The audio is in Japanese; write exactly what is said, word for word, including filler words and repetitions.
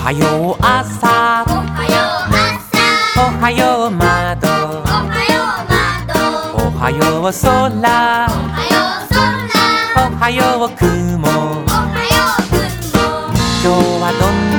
はよう朝、 おはよう朝、 おはよう窓、 おはよう窓、 おはよう空、 おはよう空、 おはよう雲、 おはよう雲。 今日はどん